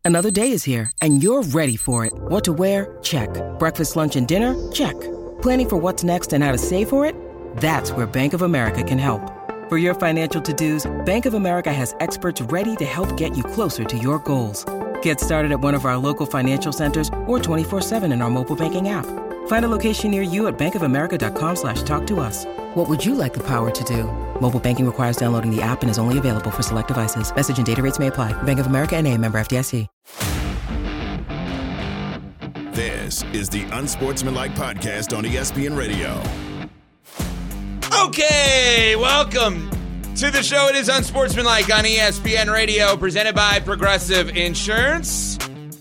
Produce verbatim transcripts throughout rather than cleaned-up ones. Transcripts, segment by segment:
Another day is here, and you're ready for it. What to wear? Check. Breakfast, lunch, and dinner? Check. Planning for what's next and how to save for it? That's where Bank of America can help. For your financial to-dos, Bank of America has experts ready to help get you closer to your goals. Get started at one of our local financial centers or twenty-four seven in our mobile banking app. Find a location near you at bankofamerica.com slash talk to us. What would you like the power to do? Mobile banking requires downloading the app and is only available for select devices. Message and data rates may apply. Bank of America N A, member F D I C. This is the Unsportsmanlike Podcast on E S P N Radio. Okay, welcome to the show. It is Unsportsmanlike on E S P N Radio, presented by Progressive Insurance.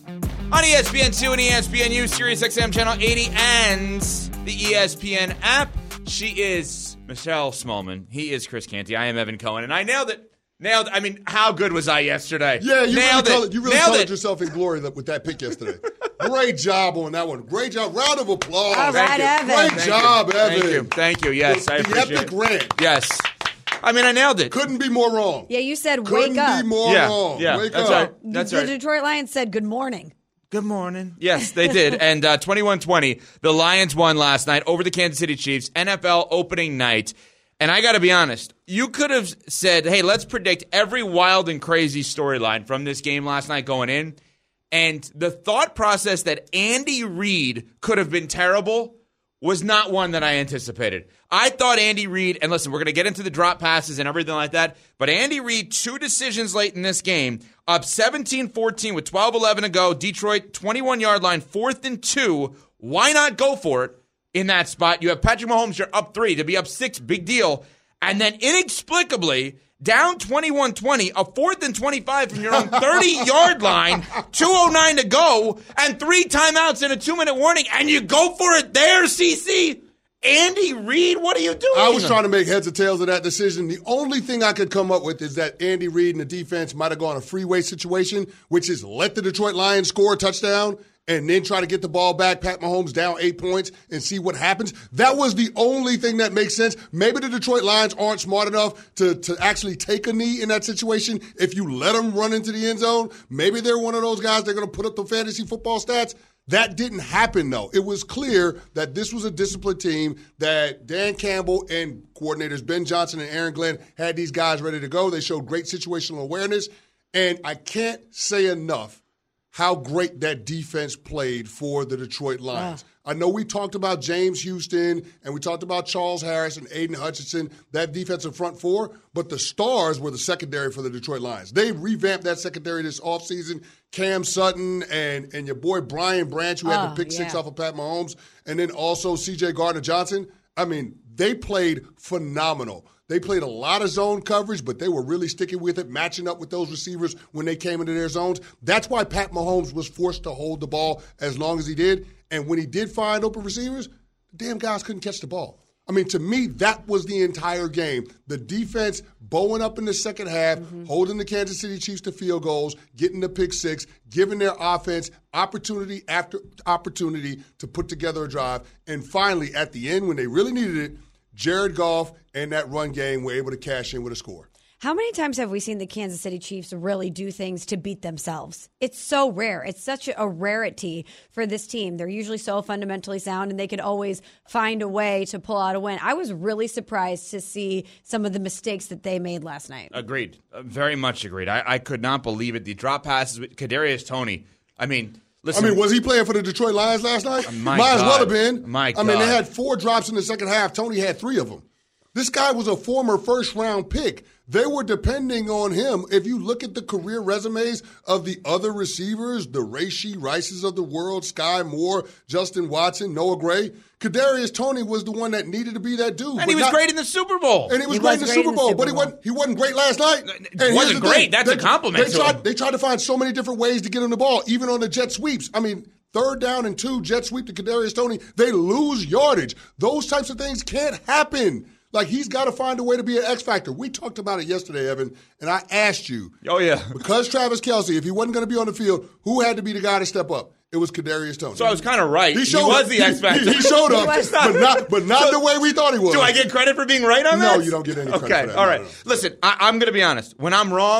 On E S P N two and E S P N U, Sirius X M Channel eighty, and the E S P N app. She is Michelle Smallman. He is Chris Canty. I am Evan Cohen, and I nailed it. Nailed. I mean, how good was I yesterday? Yeah, you nailed really, it. colored, you really nailed colored it. yourself in glory with that pick yesterday. Great job on that one. Great job. Round of applause. All right, Evan. Great Thank job, you. Evan. Thank you. Thank you. Yes, the, I the appreciate epic it. rant. Yes. I mean, I nailed it. Couldn't be more wrong. Yeah, you said Couldn't wake up. be more Yeah, wrong. yeah, Wake that's up. right. That's the right. Detroit Lions said good morning. Good morning. Yes, they did. And uh, twenty-one twenty, the Lions won last night over the Kansas City Chiefs, N F L opening night. And I got to be honest, you could have said, hey, let's predict every wild and crazy storyline from this game last night going in. And the thought process that Andy Reid could have been terrible was not one that I anticipated. I thought Andy Reid, and listen, we're going to get into the drop passes and everything like that, but Andy Reid, two decisions late in this game, up seventeen fourteen with twelve eleven to go, Detroit, twenty-one-yard line, fourth and two. Why not go for it in that spot? You have Patrick Mahomes, you're up three, to be up six, big deal. And then inexplicably, down twenty-one twenty, a fourth and twenty-five from your own thirty-yard line, two oh nine to go, and three timeouts and a two-minute warning, and you go for it there, C C? Andy Reid, what are you doing? I was trying to make heads or tails of that decision. The only thing I could come up with is that Andy Reid and the defense might have gone a freeway situation, which is let the Detroit Lions score a touchdown and then try to get the ball back, Pat Mahomes down eight points, and see what happens. That was the only thing that makes sense. Maybe the Detroit Lions aren't smart enough to, to actually take a knee in that situation. If you let them run into the end zone, maybe they're one of those guys that are going to put up the fantasy football stats. That didn't happen, though. It was clear that this was a disciplined team, that Dan Campbell and coordinators Ben Johnson and Aaron Glenn had these guys ready to go. They showed great situational awareness. And I can't say enough how great that defense played for the Detroit Lions. Wow. I know we talked about James Houston and we talked about Charles Harris and Aiden Hutchinson, that defensive front four, but the stars were the secondary for the Detroit Lions. They revamped that secondary this offseason. Cam Sutton and, and your boy Brian Branch, who had oh, the pick yeah. six off of Pat Mahomes, and then also C J Gardner-Johnson. I mean, they played phenomenal. They played a lot of zone coverage, but they were really sticking with it, matching up with those receivers when they came into their zones. That's why Pat Mahomes was forced to hold the ball as long as he did. And when he did find open receivers, the damn guys couldn't catch the ball. I mean, to me, that was the entire game. The defense bowing up in the second half, mm-hmm. holding the Kansas City Chiefs to field goals, getting the pick six, giving their offense opportunity after opportunity to put together a drive. And finally, at the end, when they really needed it, Jared Goff and that run game were able to cash in with a score. How many times have we seen the Kansas City Chiefs really do things to beat themselves? It's so rare. It's such a rarity for this team. They're usually so fundamentally sound, and they could always find a way to pull out a win. I was really surprised to see some of the mistakes that they made last night. Agreed. Uh, very much agreed. I, I could not believe it. The drop passes with Kadarius Toney. I mean, listen. I mean, was he playing for the Detroit Lions last night? My Might as God. well have been. My I mean, God. they had four drops in the second half. Tony had three of them. This guy was a former first-round pick. They were depending on him. If you look at the career resumes of the other receivers, the Rashee Rices of the world, Sky Moore, Justin Watson, Noah Gray, Kadarius Toney was the one that needed to be that dude. And he was not, great in the Super Bowl. And he was He great was in the great Super in the Bowl, Super but he Bowl. wasn't, he wasn't great last night. It And here's wasn't the great. thing. That's they, a compliment They to tried, him. they tried to find so many different ways to get him the ball, even on the jet sweeps. I mean, third down and two, jet sweep to Kadarius Toney, they lose yardage. Those types of things can't happen. Like, he's got to find a way to be an X factor. We talked about it yesterday, Evan, and I asked you. Oh, yeah. Because Travis Kelce, if he wasn't going to be on the field, who had to be the guy to step up? It was Kadarius Toney. So I was kind of right. He, showed he was up. the X factor. He, he showed up, but not, but not So, the way we thought he was. Do I get credit for being right on No, that? you don't get any credit okay, for that. all No, right. no, no. Listen, I, I'm going to be honest. When I'm wrong,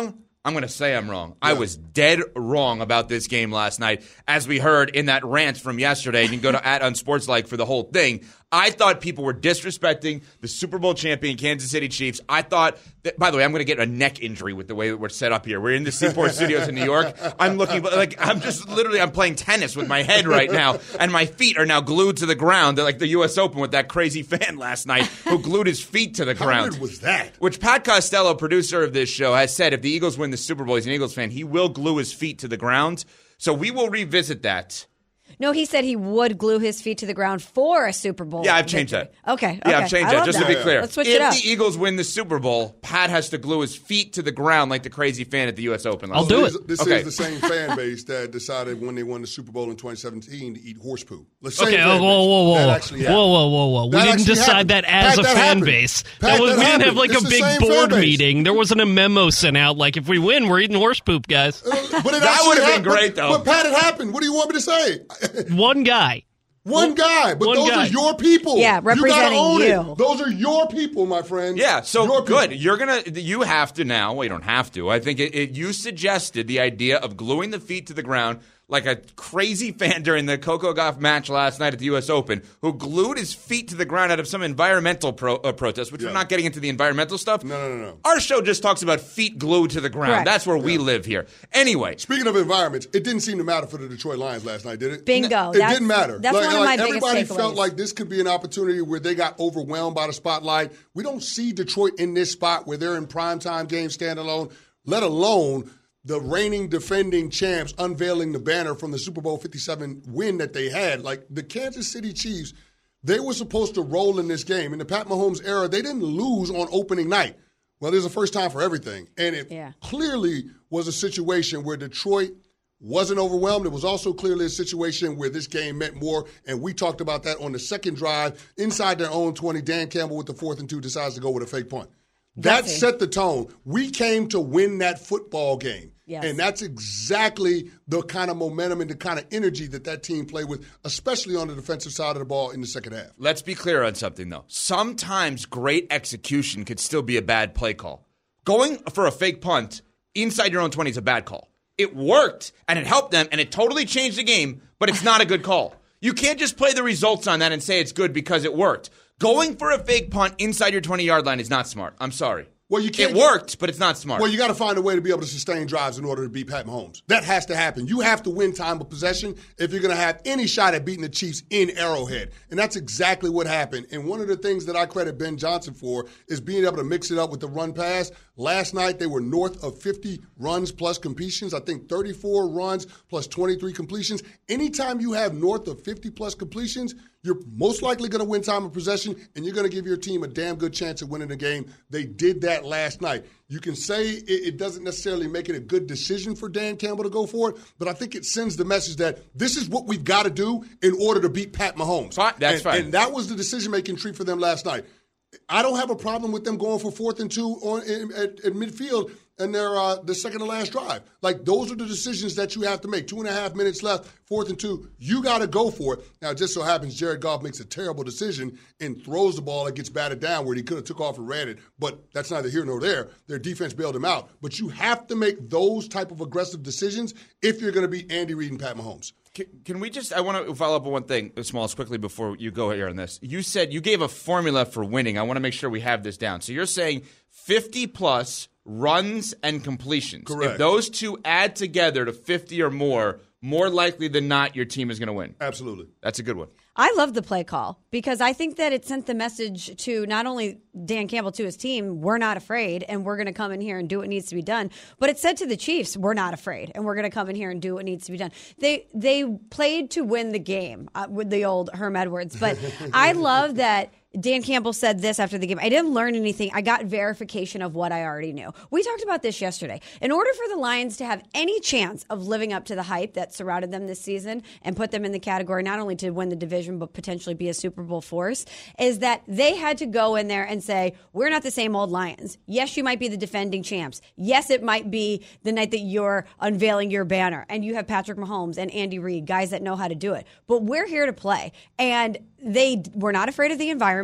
I'm going to say I'm wrong. Yeah. I was dead wrong about this game last night, as we heard in that rant from yesterday. You can go to at Unsportslike for the whole thing. I thought people were disrespecting the Super Bowl champion Kansas City Chiefs. I thought that, by the way, I'm going to get a neck injury with the way that we're set up here. We're in the Seaport Studios in New York. I'm looking, like, I'm just literally, I'm playing tennis with my head right now, and my feet are now glued to the ground, like the U S Open with that crazy fan last night who glued his feet to the ground. How weird was that? Which Pat Costello, producer of this show, has said if the Eagles win the Super Bowl, he's an Eagles fan, he will glue his feet to the ground. So we will revisit that. No, he said he would glue his feet to the ground for a Super Bowl. Yeah, I've changed victory. that. Okay, okay. Yeah, I've changed that, just that. to be clear. Let's switch if it up. the Eagles win the Super Bowl, Pat has to glue his feet to the ground like the crazy fan at the U S Open. I'll do it. This okay. is the same fan base that decided when they won the Super Bowl in twenty seventeen to eat horse poo. Okay, oh, whoa, whoa, whoa. Whoa, whoa, whoa, whoa. We That didn't decide happened. that as Pat, a that fan happened. base. Pat, That was, that we didn't happened. have like It's a the big same board fan base. meeting. There wasn't a memo sent out like, if we win, we're eating horse poop, guys. Uh, but it That actually would have been happened. great, though. But Pat, it happened. What do you want me to say? One guy. One guy, but One those guy. are your people. Yeah, you gotta representing own you. It. Those are your people, my friend. Yeah, so your good. people. You're gonna, you have to now. Well, you don't have to. I think it, it, you suggested the idea of gluing the feet to the ground like a crazy fan during the Coco Gauff match last night at the U S Open, who glued his feet to the ground out of some environmental pro, uh, protest, which Yeah. we're not getting into the environmental stuff. No, no, no, no. Our show just talks about feet glued to the ground. Correct. That's where we live here. Anyway. Speaking of environments, it didn't seem to matter for the Detroit Lions last night, did it? Bingo. It That's- didn't matter. that's like, one of like, my biggest everybody takeaways. felt like this could be an opportunity where they got overwhelmed by the spotlight. We don't see Detroit in this spot where they're in primetime games standalone, let alone the reigning defending champs unveiling the banner from the Super Bowl fifty-seven win that they had. Like, the Kansas City Chiefs, they were supposed to roll in this game. In the Pat Mahomes era, they didn't lose on opening night. Well, there's a first time for everything. And it Yeah. clearly was a situation where Detroit wasn't overwhelmed. It was also clearly a situation where this game meant more, and we talked about that on the second drive. Inside their own twenty, Dan Campbell with the fourth and two decides to go with a fake punt. That Gutsy. set the tone. We came to win that football game. Yes. And that's exactly the kind of momentum and the kind of energy that that team played with, especially on the defensive side of the ball in the second half. Let's be clear on something, though. Sometimes great execution could still be a bad play call. Going for a fake punt inside your own twenty is a bad call. It worked, and it helped them, and it totally changed the game, but it's not a good call. You can't just play the results on that and say it's good because it worked. Going for a fake punt inside your twenty-yard line is not smart. I'm sorry. Well, you can't It worked, but it's not smart. Well, you got to find a way to be able to sustain drives in order to beat Pat Mahomes. That has to happen. You have to win time of possession if you're going to have any shot at beating the Chiefs in Arrowhead. And that's exactly what happened. And one of the things that I credit Ben Johnson for is being able to mix it up with the run pass. Last night, they were north of fifty runs plus completions. I think thirty-four runs plus twenty-three completions. Anytime you have north of fifty plus completions, you're most likely going to win time of possession, and you're going to give your team a damn good chance of winning the game. They did that last night. You can say it, it doesn't necessarily make it a good decision for Dan Campbell to go for it, but I think it sends the message that this is what we've got to do in order to beat Pat Mahomes. Fine, that's and, fine. And that was the decision-making tree for them last night. I don't have a problem with them going for fourth and two on in, at, at midfield and their uh, the second to last drive. Like, those are the decisions that you have to make. Two and a half minutes left, fourth and two. You got to go for it. Now, it just so happens Jared Goff makes a terrible decision and throws the ball that gets batted down where he could have took off and ran it. But that's neither here nor there. Their defense bailed him out. But you have to make those type of aggressive decisions if you're going to beat Andy Reid and Pat Mahomes. Can, can we just – I want to follow up on one thing, Smalls, quickly before you go here on this. You said you gave a formula for winning. I want to make sure we have this down. So you're saying fifty-plus runs and completions. Correct. If those two add together to fifty or more, more likely than not your team is going to win. Absolutely. That's a good one. I love the play call because I think that it sent the message to not only Dan Campbell, to his team, we're not afraid and we're going to come in here and do what needs to be done, but it said to the Chiefs, we're not afraid and we're going to come in here and do what needs to be done. They they played to win the game uh, with the old Herm Edwards, but I love that Dan Campbell said this after the game. I didn't learn anything. I got verification of what I already knew. We talked about this yesterday. In order for the Lions to have any chance of living up to the hype that surrounded them this season and put them in the category not only to win the division but potentially be a Super Bowl force, is that they had to go in there and say, we're not the same old Lions. Yes, you might be the defending champs. Yes, it might be the night that you're unveiling your banner and you have Patrick Mahomes and Andy Reid, guys that know how to do it. But we're here to play. And they were not afraid of the environment.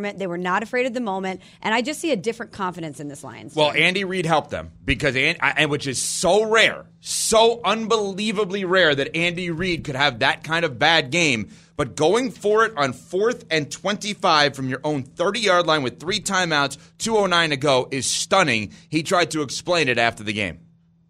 environment. They were not afraid of the moment. And I just see a different confidence in this Lions team. Well, Andy Reid helped them because, and which is so rare, so unbelievably rare that Andy Reid could have that kind of bad game. But going for it on fourth and twenty-five from your own thirty-yard line with three timeouts, two oh nine to go is stunning. He tried to explain it after the game.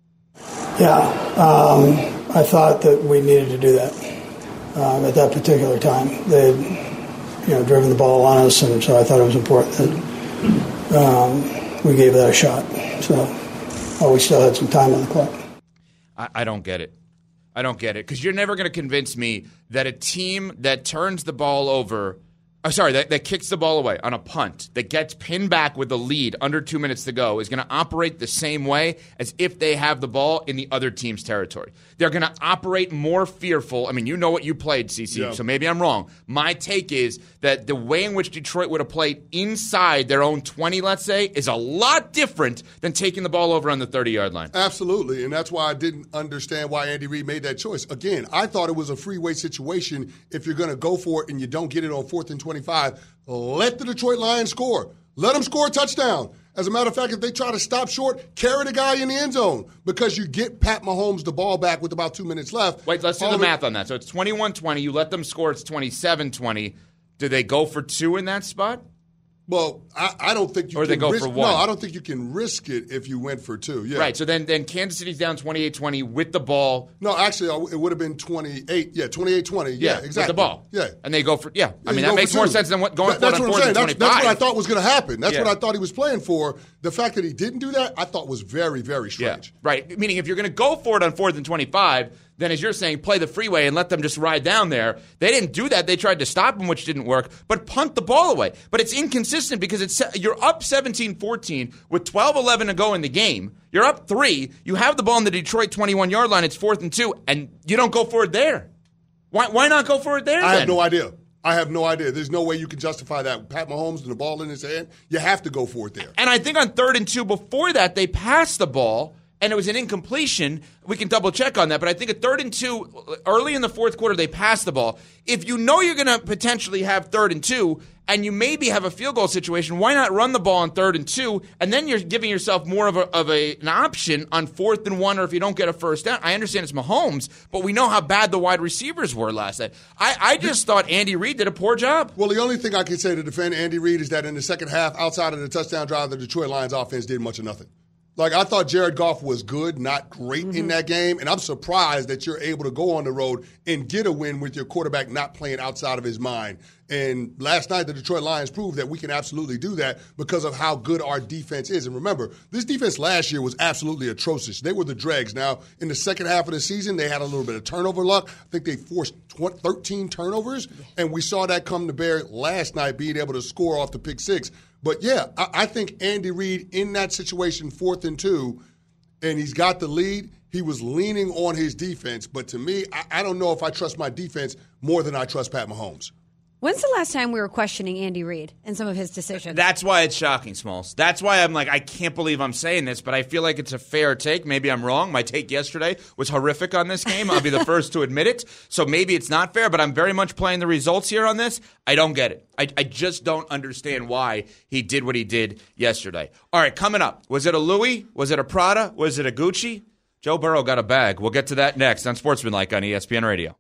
Yeah, um, I thought that we needed to do that um, at that particular time. They had, you know, driven the ball on us, and so I thought it was important that um, we gave that a shot. So, well, we still had some time on the clock. I, I don't get it. I don't get it because you're never going to convince me that a team that turns the ball over Oh, sorry, that, that kicks the ball away on a punt, that gets pinned back with the lead under two minutes to go, is going to operate the same way as if they have the ball in the other team's territory. They're going to operate more fearful. I mean, you know what you played, C C, yeah. So maybe I'm wrong. My take is that the way in which Detroit would have played inside their own twenty, let's say, is a lot different than taking the ball over on the thirty-yard line. Absolutely, and that's why I didn't understand why Andy Reid made that choice. Again, I thought it was a freeway situation. If you're going to go for it and you don't get it on fourth and twenty-five, let the Detroit Lions score. Let them score a touchdown. As a matter of fact, if they try to stop short, carry the guy in the end zone because you get Pat Mahomes the ball back with about two minutes left. Wait, let's do the math on that. So it's twenty-one twenty. You let them score, it's twenty-seven twenty. Do they go for two in that spot? Well, I, I don't think you or can they go risk, for one. No, I don't think you can risk it if you went for two. Yeah. Right, so then, then Kansas City's down twenty-eight twenty with the ball. No, actually, it would have been twenty-eight. Yeah, twenty-eight twenty. Yeah, yeah, exactly. With the ball. Yeah. And they go for, yeah. yeah I mean, that makes more sense than what going that, for it on fourth and twenty-five. That's, that's what I thought was going to happen. That's yeah. what I thought he was playing for. The fact that he didn't do that, I thought was very, very strange. Yeah. Right, meaning if you're going to go for it on fourth and twenty-five, then as you're saying, play the freeway and let them just ride down there. They didn't do that. They tried to stop him, which didn't work, but punt the ball away. But it's inconsistent because it's you're up seventeen fourteen with twelve eleven to go in the game. You're up three. You have the ball in the Detroit twenty-one-yard line. It's fourth and two, and you don't go for it there. Why, why not go for it there, I then? have no idea. I have no idea. There's no way you can justify that. Pat Mahomes and the ball in his hand, you have to go for it there. And I think on third and two before that, they passed the ball, and it was an incompletion. We can double check on that, but I think at third and two, early in the fourth quarter, they passed the ball. If you know you're going to potentially have third and two, and you maybe have a field goal situation, why not run the ball on third and two, and then you're giving yourself more of, a, of a, an option on fourth and one, or if you don't get a first down. I understand it's Mahomes, but we know how bad the wide receivers were last night. I, I just thought Andy Reid did a poor job. Well, the only thing I can say to defend Andy Reid is that in the second half, outside of the touchdown drive, the Detroit Lions offense did much of nothing. Like, I thought Jared Goff was good, not great mm-hmm. in that game, and I'm surprised that you're able to go on the road and get a win with your quarterback not playing outside of his mind. And last night, the Detroit Lions proved that we can absolutely do that because of how good our defense is. And remember, this defense last year was absolutely atrocious. They were the dregs. Now, in the second half of the season, they had a little bit of turnover luck. I think they forced thirteen turnovers, and we saw that come to bear last night, being able to score off the pick six. But, yeah, I, I think Andy Reid in that situation, fourth and two, and he's got the lead, he was leaning on his defense. But to me, I, I don't know if I trust my defense more than I trust Pat Mahomes. When's the last time we were questioning Andy Reid and some of his decisions? That's why it's shocking, Smalls. That's why I'm like, I can't believe I'm saying this, but I feel like it's a fair take. Maybe I'm wrong. My take yesterday was horrific on this game. I'll be the first to admit it. So maybe it's not fair, but I'm very much playing the results here on this. I don't get it. I, I just don't understand why he did what he did yesterday. All right, coming up. Was it a Louis? Was it a Prada? Was it a Gucci? Joe Burrow got a bag. We'll get to that next on Sportsmanlike on E S P N Radio.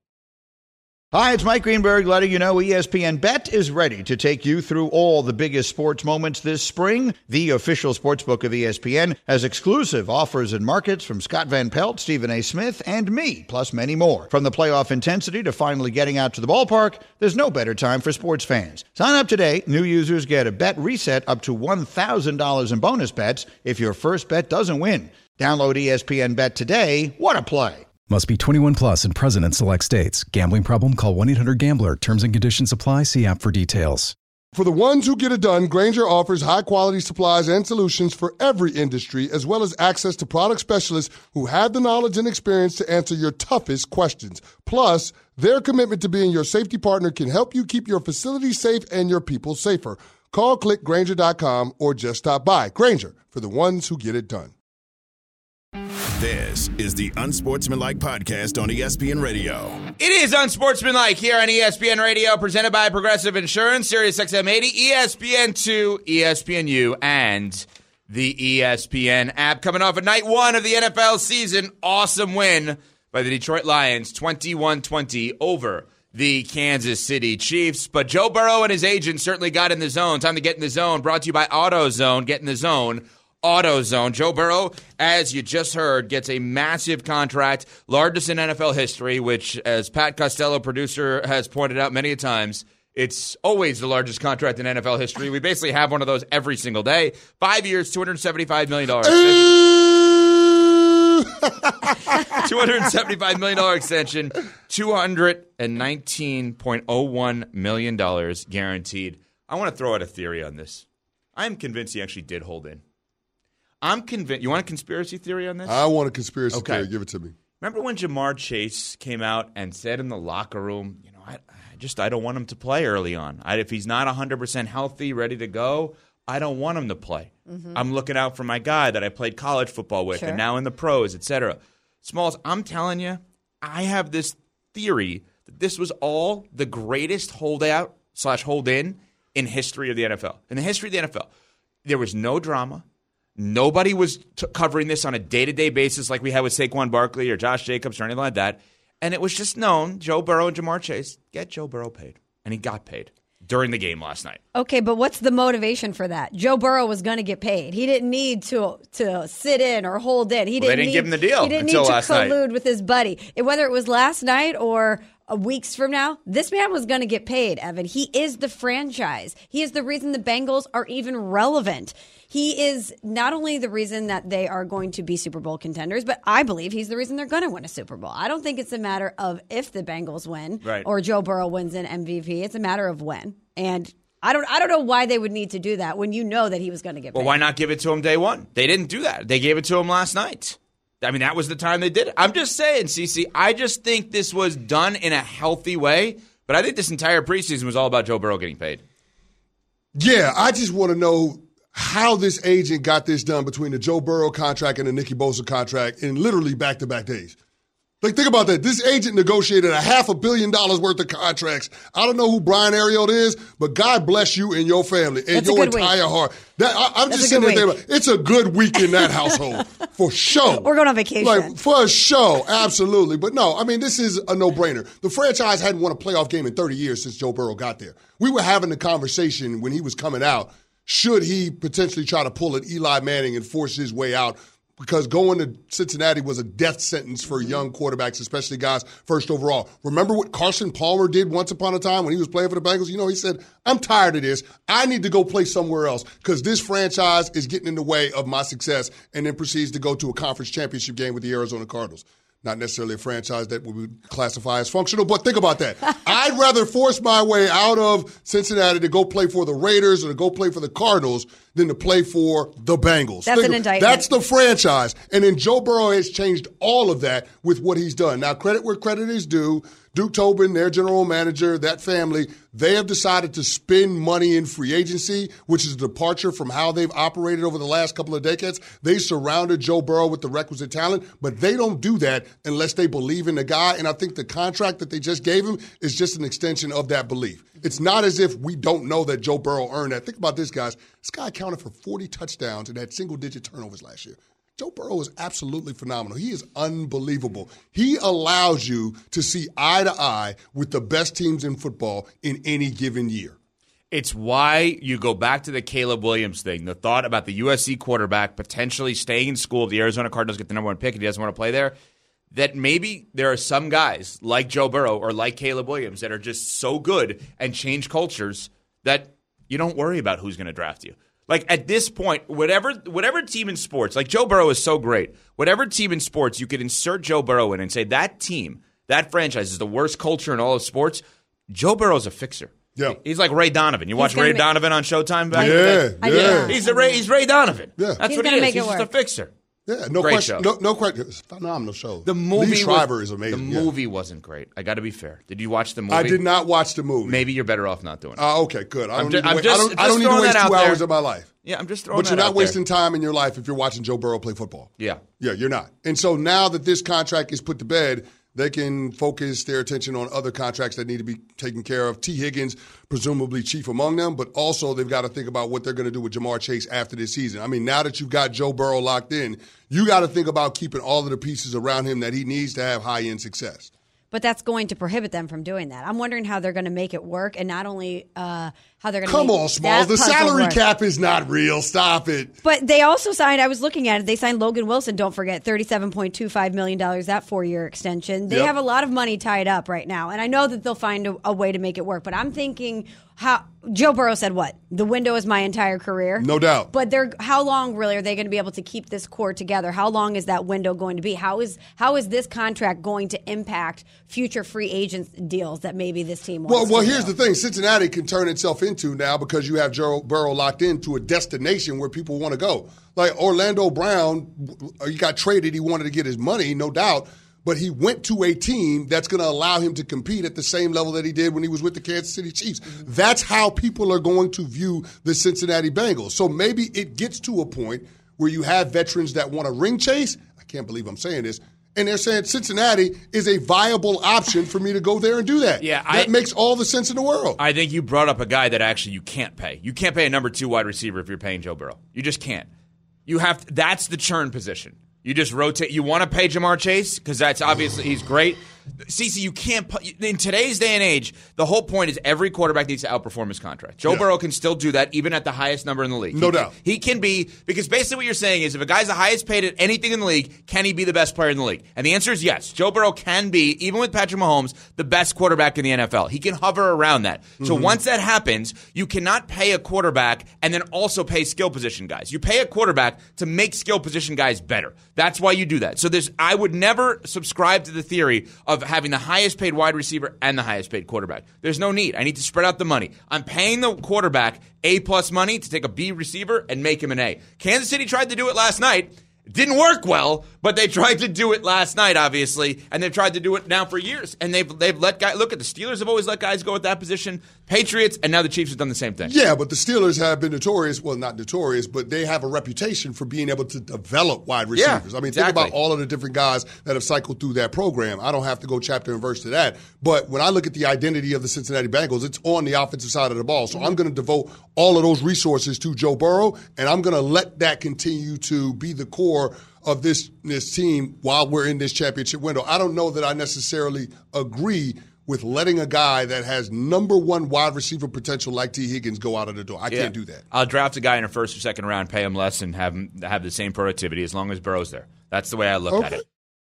Hi, it's Mike Greenberg letting you know E S P N Bet is ready to take you through all the biggest sports moments this spring. The official sportsbook of E S P N has exclusive offers and markets from Scott Van Pelt, Stephen A. Smith, and me, plus many more. From the playoff intensity to finally getting out to the ballpark, there's no better time for sports fans. Sign up today. New users get a bet reset up to one thousand dollars in bonus bets if your first bet doesn't win. Download E S P N Bet today. What a play. Must be twenty-one plus and present in select states. Gambling problem? Call one eight hundred gambler. Terms and conditions apply. See app for details. For the ones who get it done, Grainger offers high-quality supplies and solutions for every industry, as well as access to product specialists who have the knowledge and experience to answer your toughest questions. Plus, their commitment to being your safety partner can help you keep your facility safe and your people safer. Call, click Grainger dot com, or just stop by. Grainger, for the ones who get it done. This is the Unsportsmanlike Podcast on E S P N Radio. It is Unsportsmanlike here on E S P N Radio, presented by Progressive Insurance, Sirius X M eighty, E S P N two, E S P N U, and the E S P N app. Coming off of night one of the N F L season, awesome win by the Detroit Lions, twenty-one twenty over the Kansas City Chiefs. But Joe Burrow and his agent certainly got in the zone. Time to get in the zone. Brought to you by AutoZone. Get in the zone. AutoZone. Joe Burrow, as you just heard, gets a massive contract, largest in N F L history, which, as Pat Costello, producer, has pointed out many times, it's always the largest contract in N F L history. We basically have one of those every single day. Five years, two hundred seventy-five million dollars. two hundred seventy-five million dollars extension, two hundred nineteen point oh one million dollars guaranteed. I want to throw out a theory on this. I'm convinced he actually did hold in. I'm convinced. You want a conspiracy theory on this? I want a conspiracy okay. theory. Give it to me. Remember when Jamar Chase came out and said in the locker room, you know, I, I just I don't want him to play early on. I, if he's not one hundred percent healthy, ready to go, I don't want him to play. Mm-hmm. I'm looking out for my guy that I played college football with, sure. and now in the pros, et cetera. Smalls, I'm telling you, I have this theory that this was all the greatest holdout slash hold in in history of the N F L. In the history of the N F L, there was no drama. Nobody was t- covering this on a day-to-day basis like we had with Saquon Barkley or Josh Jacobs or anything like that. And it was just known, Joe Burrow and Jamar Chase, get Joe Burrow paid. And he got paid during the game last night. Okay, but what's the motivation for that? Joe Burrow was going to get paid. He didn't need to to sit in or hold in. He well, didn't, they didn't need, give him the deal He didn't until need to last collude night. with his buddy. And whether it was last night or weeks from now, this man was going to get paid, Evan. He is the franchise. He is the reason the Bengals are even relevant. He is not only the reason that they are going to be Super Bowl contenders, but I believe he's the reason they're going to win a Super Bowl. I don't think it's a matter of if the Bengals win right. or Joe Burrow wins an M V P. It's a matter of when. And I don't I don't know why they would need to do that when you know that he was going to get paid. Well, why not give it to him day one? They didn't do that. They gave it to him last night. I mean, that was the time they did it. I'm just saying, Cece, I just think this was done in a healthy way, but I think this entire preseason was all about Joe Burrow getting paid. Yeah, I just want to know how this agent got this done between the Joe Burrow contract and the Nicky Bosa contract in literally back-to-back days. Like, think about that. This agent negotiated a half a billion dollars worth of contracts. I don't know who Brian Ariel is, but God bless you and your family and That's your entire week. heart. That, I, I'm That's just sitting there week. thinking, it's a good week in that household for sure. We're going on vacation. Like, for sure, absolutely. But no, I mean, this is a no-brainer. The franchise hadn't won a playoff game in thirty years since Joe Burrow got there. We were having the conversation when he was coming out. Should he potentially try to pull an Eli Manning and force his way out? Because going to Cincinnati was a death sentence for young quarterbacks, especially guys first overall. Remember what Carson Palmer did once upon a time when he was playing for the Bengals? You know, he said, I'm tired of this. I need to go play somewhere else because this franchise is getting in the way of my success, and then proceeds to go to a conference championship game with the Arizona Cardinals. Not necessarily a franchise that we would classify as functional, but think about that. I'd rather force my way out of Cincinnati to go play for the Raiders or to go play for the Cardinals than to play for the Bengals. That's think an of, indictment. That's the franchise. And then Joe Burrow has changed all of that with what he's done. Now, credit where credit is due. Duke Tobin, their general manager, that family, they have decided to spend money in free agency, which is a departure from how they've operated over the last couple of decades. They surrounded Joe Burrow with the requisite talent, but they don't do that unless they believe in the guy. And I think the contract that they just gave him is just an extension of that belief. It's not as if we don't know that Joe Burrow earned that. Think about this, guys. This guy accounted for forty touchdowns and had single-digit turnovers last year. Joe Burrow is absolutely phenomenal. He is unbelievable. He allows you to see eye to eye with the best teams in football in any given year. It's why you go back to the Caleb Williams thing, the thought about the U S C quarterback potentially staying in school if the Arizona Cardinals get the number one pick and he doesn't want to play there, that maybe there are some guys like Joe Burrow or like Caleb Williams that are just so good and change cultures that you don't worry about who's going to draft you. Like, at this point, whatever whatever team in sports, like Joe Burrow is so great, whatever team in sports you could insert Joe Burrow in and say that team, that franchise is the worst culture in all of sports, Joe Burrow's a fixer. Yeah. He's like Ray Donovan. You watch Ray make, Donovan on Showtime back yeah, in the day? Yeah, yeah. He's, the Ray, he's Ray Donovan. Yeah. That's he's what he gonna is. Make He's it just work. a fixer. Yeah, no Great question. show. No, no question. It's a phenomenal show. The movie Lee Shriver was, is amazing. The yeah. movie wasn't great. I got to be fair. Did you watch the movie? I did not watch the movie. Maybe you're better off not doing it. Uh, okay, good. I don't I'm need ju- to I'm wait. just- I don't, just I don't need to throwing waste that two out hours there. of my life. Yeah, I'm just throwing But that you're not out there. wasting time in your life if you're watching Joe Burrow play football. Yeah. Yeah, you're not. And so now that this contract is put to bed, they can focus their attention on other contracts that need to be taken care of. T. Higgins, presumably chief among them, but also they've got to think about what they're going to do with Jamar Chase after this season. I mean, now that you've got Joe Burrow locked in, you got to think about keeping all of the pieces around him that he needs to have high-end success. But that's going to prohibit them from doing that. I'm wondering how they're going to make it work, and not only uh, how they're going to Come make on, Smalls. that The puzzle salary work. cap is not real. Stop it. But they also signed, I was looking at it, they signed Logan Wilson, don't forget, thirty-seven point two five million dollars, that four-year extension. They Yep. have a lot of money tied up right now, and I know that they'll find a, a way to make it work. But I'm thinking, how Joe Burrow said what? The window is my entire career. No doubt. But they're how long really are they going to be able to keep this core together? How long is that window going to be? How is how is this contract going to impact future free agents deals that maybe this team wants Well, well, to here's do? the thing. Cincinnati can turn itself into now because you have Joe Burrow locked into a destination where people want to go. Like Orlando Brown, he got traded. He wanted to get his money, no doubt. But he went to a team that's going to allow him to compete at the same level that he did when he was with the Kansas City Chiefs. That's how people are going to view the Cincinnati Bengals. So maybe it gets to a point where you have veterans that want to ring chase. I can't believe I'm saying this. And they're saying Cincinnati is a viable option for me to go there and do that. Yeah, that I- makes all the sense in the world. I think you brought up a guy that actually you can't pay. You can't pay a number two wide receiver if you're paying Joe Burrow. You just can't. You have to, that's the churn position. You just rotate. You want to pay Jamar Chase because that's obviously he's great. Cece, you can't put in today's day and age. The whole point is every quarterback needs to outperform his contract. Joe Yeah. Burrow can still do that even at the highest number in the league. No he doubt. Can, he can be because basically what you're saying is if a guy's the highest paid at anything in the league, can he be the best player in the league? And the answer is yes. Joe Burrow can be, even with Patrick Mahomes, the best quarterback in the N F L. He can hover around that. So Mm-hmm. once that happens, you cannot pay a quarterback and then also pay skill position guys. You pay a quarterback to make skill position guys better. That's why you do that. So there's, I would never subscribe to the theory of having the highest paid wide receiver and the highest paid quarterback. There's no need. I need to spread out the money. I'm paying the quarterback A plus money to take a B receiver and make him an A. Kansas City tried to do it last night. It didn't work well, but they tried to do it last night, obviously, and they've tried to do it now for years. And they've they've let guys look at the Steelers have always let guys go at that position, Patriots, and now the Chiefs have done the same thing. Yeah, but the Steelers have been notorious. Well, not notorious, but they have a reputation for being able to develop wide receivers. Yeah, I mean, exactly. think about all of the different guys that have cycled through that program. I don't have to go chapter and verse to that. But when I look at the identity of the Cincinnati Bengals, it's on the offensive side of the ball. So I'm going to devote all of those resources to Joe Burrow, and I'm going to let that continue to be the core of this this team while we're in this championship window. I don't know that I necessarily agree with letting a guy that has number one wide receiver potential like T. Higgins go out of the door. I Yeah. can't do that. I'll draft a guy in a first or second round, pay him less, and have him have the same productivity as long as Burrow's there. That's the way I look at Okay. it.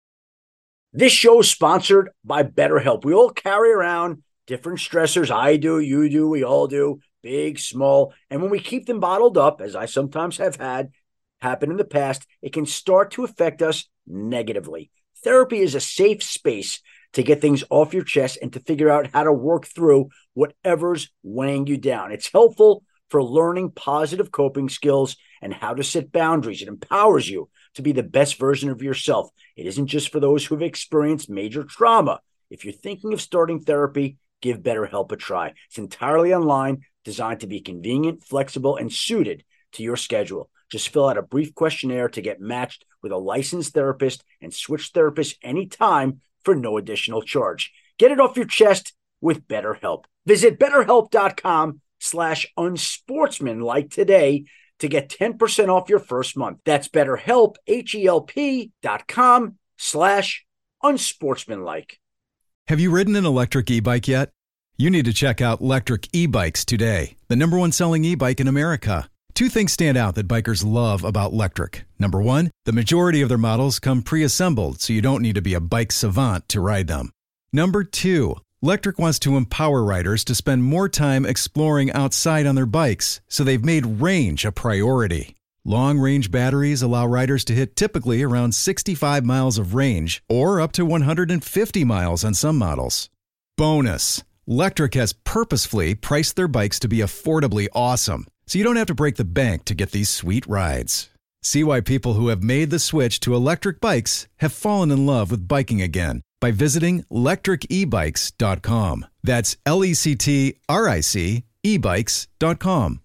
This show is sponsored by BetterHelp. We all carry around different stressors. I do, you do, we all do, big, small. And when we keep them bottled up, as I sometimes have had happen in the past, it can start to affect us negatively. Therapy is a safe space to get things off your chest and to figure out how to work through whatever's weighing you down. It's helpful for learning positive coping skills and how to set boundaries. It empowers you to be the best version of yourself. It isn't just for those who have experienced major trauma. If you're thinking of starting therapy, give BetterHelp a try. It's entirely online, designed to be convenient, flexible, and suited to your schedule. Just fill out a brief questionnaire to get matched with a licensed therapist and switch therapists anytime for no additional charge. Get it off your chest with BetterHelp. Visit BetterHelp.com slash unsportsmanlike today to get ten percent off your first month. That's BetterHelp, H-E-L-P dot com slash unsportsmanlike. Have you ridden an electric e-bike yet? You need to check out Lectric E-Bikes today, the number one selling e-bike in America. Two things stand out that bikers love about Lectric. Number one, the majority of their models come pre-assembled, so you don't need to be a bike savant to ride them. Number two, Lectric wants to empower riders to spend more time exploring outside on their bikes, so they've made range a priority. Long-range batteries allow riders to hit typically around sixty-five miles of range, or up to one hundred fifty miles on some models. Bonus, Lectric has purposefully priced their bikes to be affordably awesome, so you don't have to break the bank to get these sweet rides. See why people who have made the switch to electric bikes have fallen in love with biking again by visiting electric e bikes dot com. That's L E C T R I C e bikes dot com.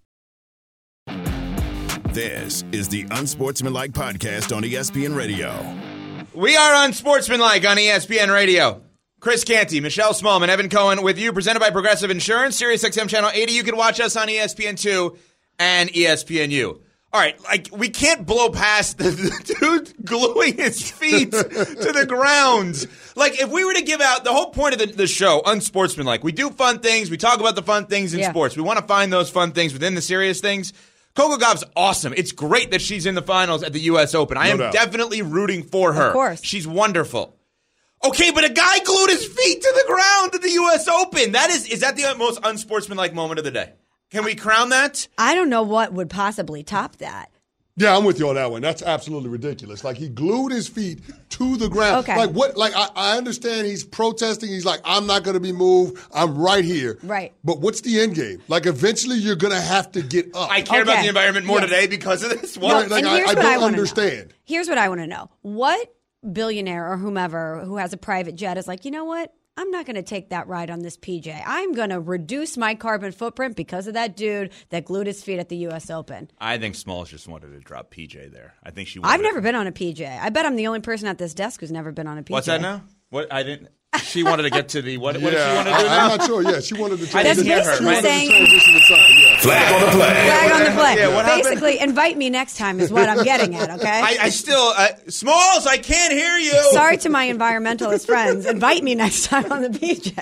This is the Unsportsmanlike Podcast on E S P N Radio. We are Unsportsmanlike on E S P N Radio. Chris Canty, Michelle Smallman, Evan Cohen with you, presented by Progressive Insurance, Sirius X M Channel eighty. You can watch us on E S P N two and E S P N U. All right, like, we can't blow past the, the dude gluing his feet to the ground. Like, if we were to give out the whole point of the, the show, Unsportsmanlike, we do fun things, we talk about the fun things in yeah. sports. We want to find those fun things within the serious things. Coco Gauff's awesome. It's great that she's in the finals at the U S Open. I No am doubt. definitely rooting for her. Of course. She's wonderful. Okay, but a guy glued his feet to the ground at the U S Open. That is, is that the most unsportsmanlike moment of the day? Can we crown that? I don't know what would possibly top that. Yeah, I'm with you on that one. That's absolutely ridiculous. Like, he glued his feet to the ground. Okay. Like, what? Like, I, I understand he's protesting. He's like, I'm not going to be moved. I'm right here. Right. But what's the end game? Like, eventually you're going to have to get up. I care Okay. about the environment more Yes. today because of this. Right, What? like, And I, here's I what I don't wanna know. understand. Here's what I want to know. What billionaire or whomever who has a private jet is like, you know what? I'm not going to take that ride on this P J. I'm going to reduce my carbon footprint because of that dude that glued his feet at the U S Open. I think Smalls just wanted to drop P J there. I think she wanted I've it. never been on a P J. I bet I'm the only person at this desk who's never been on a P J. What's that now? What? I didn't. She wanted to get to the. What, what did she Yeah, want to do I, now? I'm not sure. Yeah, she wanted to I didn't transition. hear her, She basically right? wanted to saying- transition to something. Yeah. Flag on the play. Flag on the play. Yeah, what happened? Basically, invite me next time is what I'm getting at, okay? I, I still. Uh, Smalls, I can't hear you. Sorry to my environmentalist friends. Invite me next time on the P J.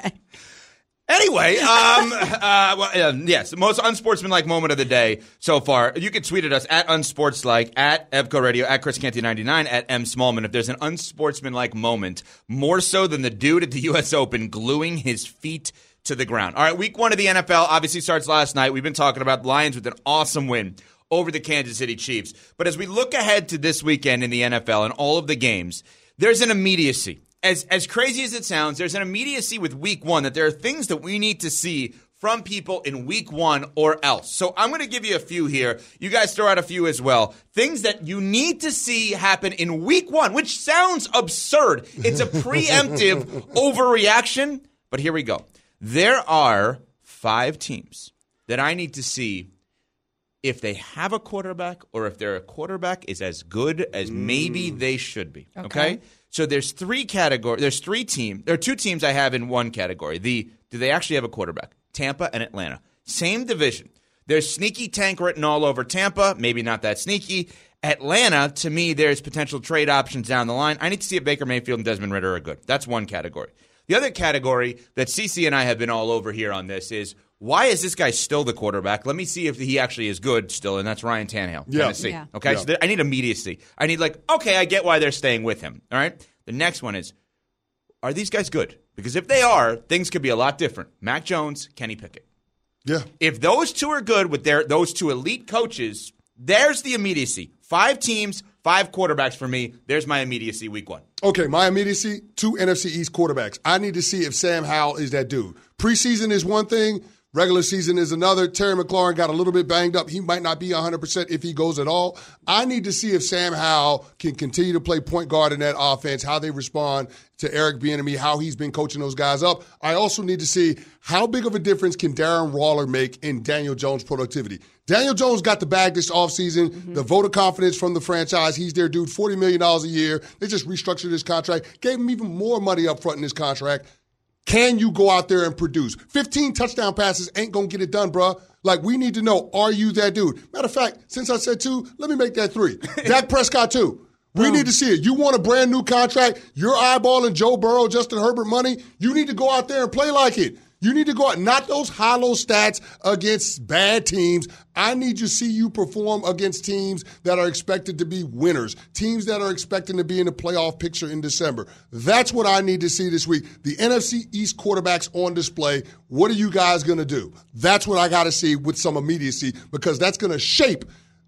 Anyway, um, uh, well, uh, yes, the most unsportsmanlike moment of the day so far. You can tweet at us at unsportslike, at Evco Radio, at Chris Canty ninety-nine, at M Smallman. If there's an unsportsmanlike moment, more so than the dude at the U S Open gluing his feet to the ground. All right, week one of the N F L obviously starts last night. We've been talking about the Lions with an awesome win over the Kansas City Chiefs. But as we look ahead to this weekend in the N F L and all of the games, there's an immediacy. As as crazy as it sounds, there's an immediacy with week one that there are things that we need to see from people in week one or else. So I'm going to give you a few here. You guys throw out a few as well. Things that you need to see happen in week one, which sounds absurd. It's a preemptive overreaction, but here we go. There are five teams that I need to see if they have a quarterback or if their quarterback is as good as maybe they should be. Okay? Okay. So there's three categories. There's three teams. There are two teams I have in one category. The do they actually have a quarterback? Tampa and Atlanta. Same division. There's sneaky tank written all over Tampa. Maybe not that sneaky. Atlanta, to me, there's potential trade options down the line. I need to see if Baker Mayfield and Desmond Ridder are good. That's one category. The other category that Cece and I have been all over here on this is, why is this guy still the quarterback? Let me see if he actually is good still, and that's Ryan Tannehill, Yeah. Tennessee. Yeah. Okay, Yeah. so th- I need immediacy. I need like, okay, I get why they're staying with him. All right? The next one is, are these guys good? Because if they are, things could be a lot different. Mac Jones, Kenny Pickett. Yeah. If those two are good with their those two elite coaches, there's the immediacy. Five teams, five quarterbacks for me. There's my immediacy week one. Okay, my immediacy, two N F C East quarterbacks. I need to see if Sam Howell is that dude. Preseason is one thing. Regular season is another. Terry McLaurin got a little bit banged up. He might not be one hundred percent if he goes at all. I need to see if Sam Howell can continue to play point guard in that offense, how they respond to Eric Bieniemy, how he's been coaching those guys up. I also need to see how big of a difference can Darren Waller make in Daniel Jones' productivity. Daniel Jones got the bag this offseason, mm-hmm. the vote of confidence from the franchise. He's their dude, forty million dollars a year. They just restructured his contract, gave him even more money up front in his contract. Can you go out there and produce? fifteen touchdown passes ain't going to get it done, bruh. Like, we need to know, are you that dude? Matter of fact, since I said two, let me make that three. Dak Prescott, two. We need to see it. You want a brand new contract? You're eyeballing Joe Burrow, Justin Herbert money. You need to go out there and play like it. You need to go out, not those hollow stats against bad teams. I need to see you perform against teams that are expected to be winners, teams that are expecting to be in the playoff picture in December. That's what I need to see this week. The N F C East quarterbacks on display. What are you guys going to do? That's what I got to see with some immediacy, because that's going to shape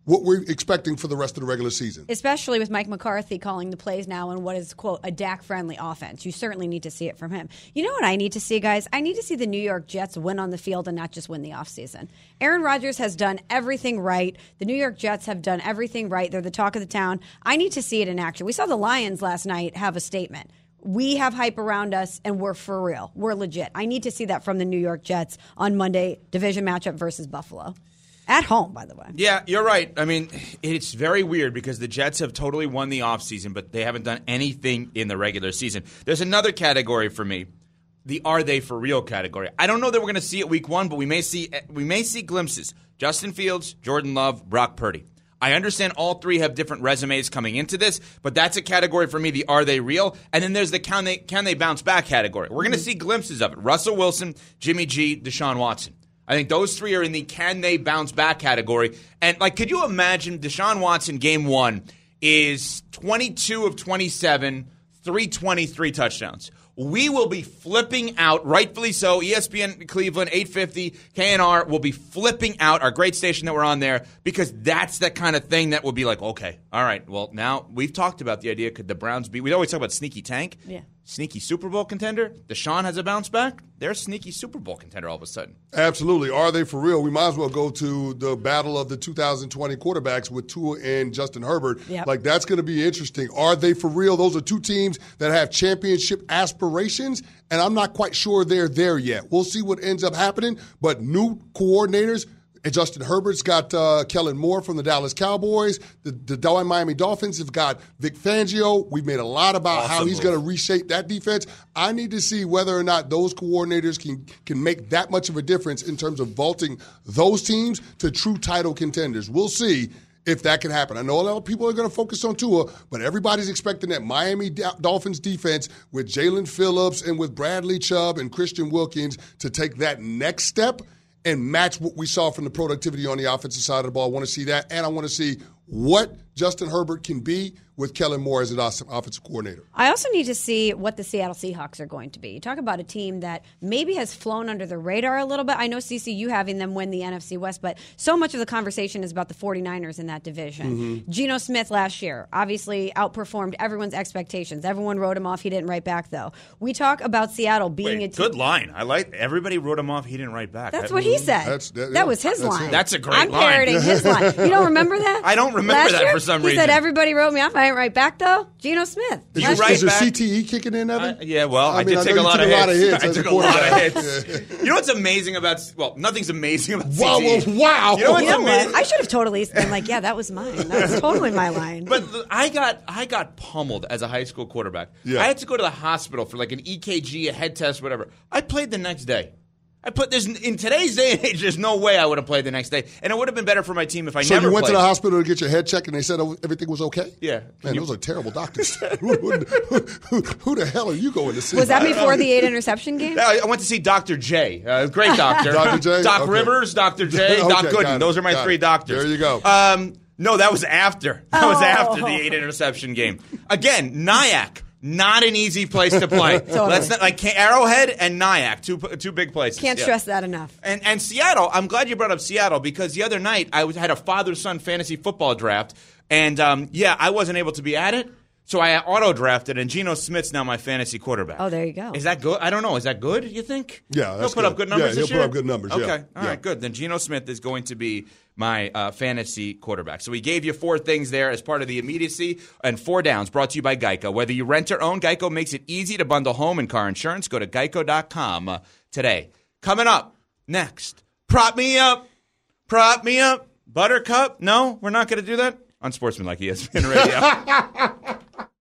what we're expecting for the rest of the regular season. Especially with Mike McCarthy calling the plays now in what is, quote, a Dak-friendly offense. You certainly need to see it from him. You know what I need to see, guys? I need to see the New York Jets win on the field and not just win the offseason. Aaron Rodgers has done everything right. The New York Jets have done everything right. They're the talk of the town. I need to see it in action. We saw the Lions last night have a statement. We have hype around us, and we're for real. We're legit. I need to see that from the New York Jets on Monday, division matchup versus Buffalo. At home, by the way. Yeah, you're right. I mean, it's very weird because the Jets have totally won the offseason, but they haven't done anything in the regular season. There's another category for me, the are they for real category. I don't know that we're going to see it week one, but we may see we may see glimpses. Justin Fields, Jordan Love, Brock Purdy. I understand all three have different resumes coming into this, but that's a category for me, the are they real? And then there's the can they can they bounce back category. We're going to see glimpses of it. Russell Wilson, Jimmy G, Deshaun Watson. I think those three are in the can they bounce back category. And, like, could you imagine Deshaun Watson game one is twenty-two of twenty-seven, three twenty-three touchdowns. We will be flipping out, rightfully so. E S P N Cleveland, eight fifty, K N R will be flipping out, our great station that we're on there, because that's that kind of thing that will be like, okay, all right, well, now we've talked about the idea, could the Browns be, we always talk about sneaky tank. Yeah. Sneaky Super Bowl contender. Deshaun has a bounce back. They're a sneaky Super Bowl contender all of a sudden. Absolutely. Are they for real? We might as well go to the battle of the two thousand twenty quarterbacks with Tua and Justin Herbert. Yep. Like, that's going to be interesting. Are they for real? Those are two teams that have championship aspirations, and I'm not quite sure they're there yet. We'll see what ends up happening, but new coordinators. And Justin Herbert's got uh, Kellen Moore from the Dallas Cowboys. The, the Miami Dolphins have got Vic Fangio. We've made a lot about awesome how he's move. going to reshape that defense. I need to see whether or not those coordinators can, can make that much of a difference in terms of vaulting those teams to true title contenders. We'll see if that can happen. I know a lot of people are going to focus on Tua, but everybody's expecting that Miami Dolphins defense with Jalen Phillips and with Bradley Chubb and Christian Wilkins to take that next step and match what we saw from the productivity on the offensive side of the ball. I want to see that, and I want to see what Justin Herbert can be with Kellen Moore as an offensive coordinator. I also need to see what the Seattle Seahawks are going to be. You talk about a team that maybe has flown under the radar a little bit. I know, Cece, you having them win the N F C West, but so much of the conversation is about the 49ers in that division. Mm-hmm. Geno Smith last year obviously outperformed everyone's expectations. Everyone wrote him off. He didn't write back, though. We talk about Seattle being Wait, a team. good line. I like everybody wrote him off. He didn't write back. That's that, what he said. That's, that, that yeah, was his that's line. him. That's a great I'm line. I'm parroting his line. You don't remember that? I don't remember Last that year, for some he reason. said everybody wrote me off. I didn't write back, though. Geno Smith. Is, You this, write is there back- C T E kicking in, Evan? Uh, yeah, well, I, I mean, did I take know a you lot, took of a lot of hits. hits I as a took a lot of quarterback. hits. You know what's amazing about, well, nothing's amazing about Wow, C T E. wow. You know what's You know amazing? what? I should have totally been like, yeah, that was mine. That was totally my line. But the- I got I got pummeled as a high school quarterback. Yeah. I had to go to the hospital for like an E K G, a head test, whatever. I played the next day. I put this in today's day and age. There's no way I would have played the next day, and it would have been better for my team if I So never you went played. to the hospital to get your head checked, and they said everything was okay? Yeah. Man, You- those are terrible doctors. who, who, who, who the hell are you going to see? Was that before the eight interception game? Yeah, I went to see Doctor J. Uh, great doctor. Doctor J? Doc Okay. Rivers, Doctor J, Okay, Doc got Gooden. it, Those are my got three it. doctors. There you go. Um, no, that was after. That was Oh. after the eight interception game. Again, Nyack. Not an easy place to play. Totally. Let's not, like Arrowhead and Nyack, two two big places. Can't Yeah. stress that enough. And and Seattle, I'm glad you brought up Seattle because the other night I was, had a father-son fantasy football draft, and um, yeah, I wasn't able to be at it, so I auto drafted, and Geno Smith's now my fantasy quarterback. Oh, there you go. Is that good? I don't know. Is that good? You think? Yeah, he'll that's put good. up good numbers. Yeah, this he'll put year? up good numbers, yeah. Okay, all Yeah. right, good. Then Geno Smith is going to be my uh, fantasy quarterback. So we gave you four things there as part of the immediacy and four downs brought to you by Geico. Whether you rent or own, Geico makes it easy to bundle home and car insurance. Go to geico dot com uh, today. Coming up next, prop me up, prop me up, Buttercup. No, we're not going to do that on Sportsmanlike E S P N Radio.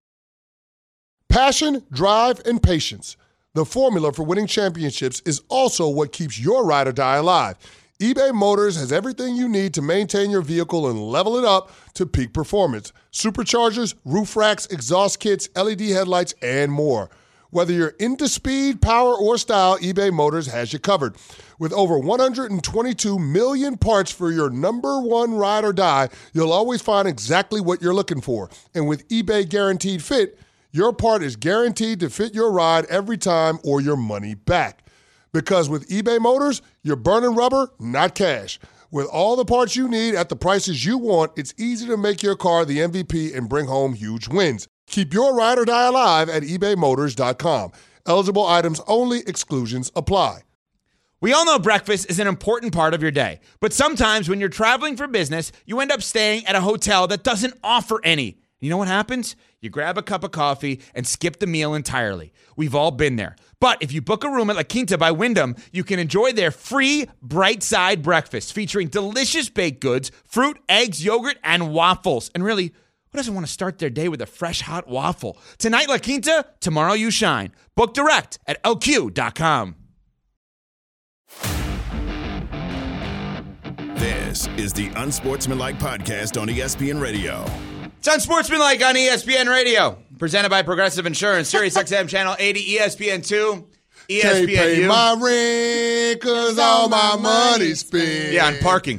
Passion, drive, and patience. The formula for winning championships is also what keeps your ride or die alive. eBay Motors has everything you need to maintain your vehicle and level it up to peak performance. Superchargers, roof racks, exhaust kits, L E D headlights, and more. Whether you're into speed, power, or style, eBay Motors has you covered. With over one hundred twenty-two million parts for your number one ride or die, you'll always find exactly what you're looking for. And with eBay Guaranteed Fit, your part is guaranteed to fit your ride every time or your money back. Because with eBay Motors, you're burning rubber, not cash. With all the parts you need at the prices you want, it's easy to make your car the M V P and bring home huge wins. Keep your ride or die alive at ebay motors dot com. Eligible items only. Exclusions apply. We all know breakfast is an important part of your day, but sometimes when you're traveling for business, you end up staying at a hotel that doesn't offer any. You know what happens? You grab a cup of coffee and skip the meal entirely. We've all been there. But if you book a room at La Quinta by Wyndham, you can enjoy their free Bright Side breakfast featuring delicious baked goods, fruit, eggs, yogurt, and waffles. And really, who doesn't want to start their day with a fresh, hot waffle? Tonight, La Quinta, tomorrow you shine. Book direct at L Q dot com. This is the Unsportsmanlike Podcast on E S P N Radio. It's Unsportsmanlike on E S P N Radio, presented by Progressive Insurance, Sirius X M Channel eighty, E S P N two, E S P N U. Can't pay my rent because all my money's spent. Yeah, on parking.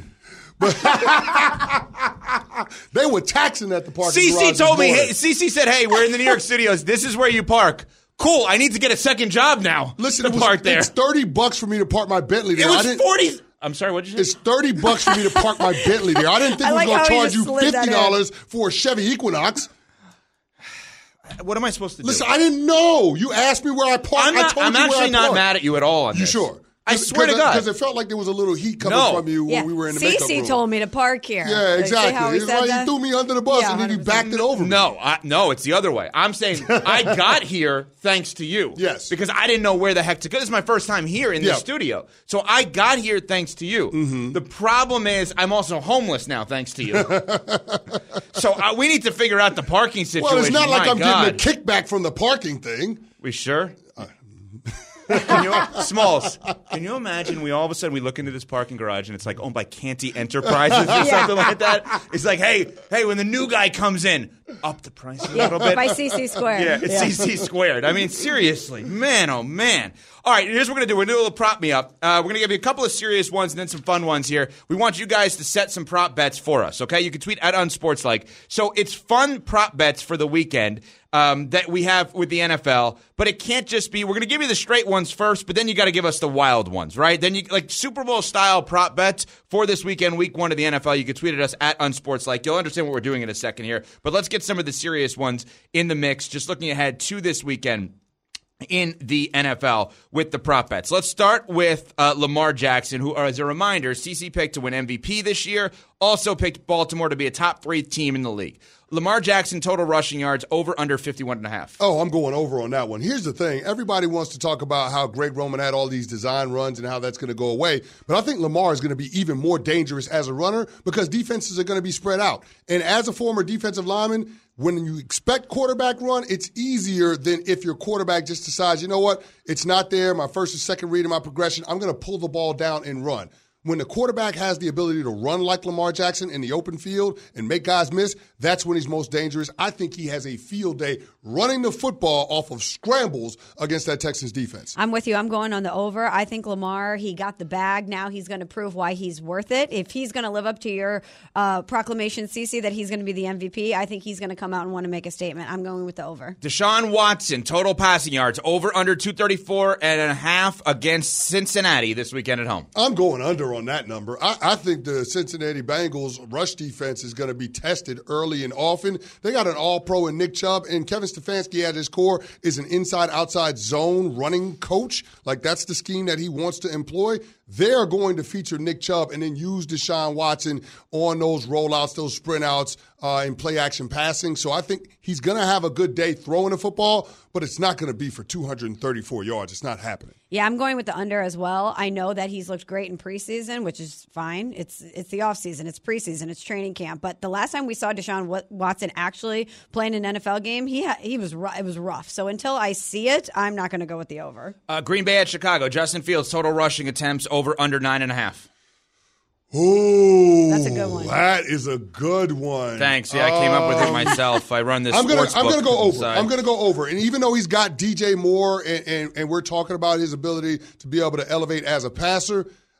They were taxing at the parking Cece garage told me, morning. hey, Cece said, hey, we're in the New York studios. This is where you park. Cool, I need to get a second job now. Listen, to it was, park there. It's thirty bucks for me to park my Bentley there. It I was didn't- forty. I'm sorry, what did you say? It's thirty bucks for me to park my Bentley there. I didn't think I we like were going how to he charge just you slid that fifty dollars for a Chevy Equinox. What am I supposed to do? Listen, I didn't know. You asked me where I parked. I'm, I not, told I'm you where actually I not parked. mad at you at all on You this. sure? I swear to God. Because it felt like there was a little heat coming No. from you Yeah. when we were in the makeup room. Cece told me to park here. Yeah, Did you see how exactly. he It's said like that? you threw me under the bus Yeah, and then you one hundred percent. backed it over me. No, I, no, it's the other way. I'm saying I got here thanks to you. Yes. Because I didn't know where the heck to go. This is my first time here in Yeah. the studio. So I got here thanks to you. Mm-hmm. The problem is I'm also homeless now thanks to you. So uh, we need to figure out the parking situation. Well, it's not like My I'm God. getting a kickback from the parking thing. We sure? Can you, Smalls, can you imagine we all of a sudden we look into this parking garage and it's like owned by Canty Enterprises or Yeah. something like that? It's like, hey, hey, when the new guy comes in, up the price a Yeah, little bit. by C C squared. Yeah, it's C C squared. I mean, seriously, man, oh man. All right, here's what we're gonna do. We're gonna do a little prop me up. Uh, we're gonna give you a couple of serious ones and then some fun ones here. We want you guys to set some prop bets for us. Okay, you can tweet at Unsportslike. So it's fun prop bets for the weekend um, that we have with the N F L, but it can't just be. We're gonna give you the straight ones first, but then you got to give us the wild ones, right? Then you like Super Bowl style prop bets for this weekend, week one of the N F L. You can tweet at us at Unsportslike. You'll understand what we're doing in a second here, but let's get some of the serious ones in the mix. Just looking ahead to this weekend in the N F L with the prop bets. Let's start with uh, Lamar Jackson, who, as a reminder, C C picked to win M V P this year, also picked Baltimore to be a top three team in the league. Lamar Jackson, total rushing yards, over under fifty-one and a half. Oh, I'm going over on that one. Here's the thing. Everybody wants to talk about how Greg Roman had all these design runs and how that's going to go away. But I think Lamar is going to be even more dangerous as a runner because defenses are going to be spread out. And as a former defensive lineman, when you expect quarterback run, it's easier than if your quarterback just decides, you know what, it's not there, my first and second read in my progression, I'm going to pull the ball down and run. When the quarterback has the ability to run like Lamar Jackson in the open field and make guys miss, that's when he's most dangerous. I think he has a field day running the football off of scrambles against that Texans defense. I'm with you. I'm going on the over. I think Lamar, he got the bag. Now he's going to prove why he's worth it. If he's going to live up to your uh, proclamation, Cece, that he's going to be the M V P, I think he's going to come out and want to make a statement. I'm going with the over. Deshaun Watson, total passing yards, over under two thirty-four and a half against Cincinnati this weekend at home. I'm going under on that number. I, I think the Cincinnati Bengals rush defense is going to be tested early and often. They got an all-pro in Nick Chubb, and Kevin Stefanski at his core is an inside-outside zone running coach. Like, that's the scheme that he wants to employ. They're going to feature Nick Chubb and then use Deshaun Watson on those rollouts, those sprint outs, uh, and play-action passing. So I think he's going to have a good day throwing the football, but it's not going to be for two hundred thirty-four yards. It's not happening. Yeah, I'm going with the under as well. I know that he's looked great in preseason, which is fine. It's it's the offseason, it's preseason, it's training camp. But the last time we saw Deshaun Watson actually playing an N F L game, he ha- he was it was rough. So until I see it, I'm not going to go with the over. Uh, Green Bay at Chicago. Justin Fields, total rushing attempts, over under nine and a half. Ooh, that's a good one. That is a good one. Thanks. Yeah, I came up with it myself. I run this. I'm gonna, sports I'm book gonna go over. inside. I'm gonna go over. And even though he's got D J Moore, and, and, and we're talking about his ability to be able to elevate as a passer,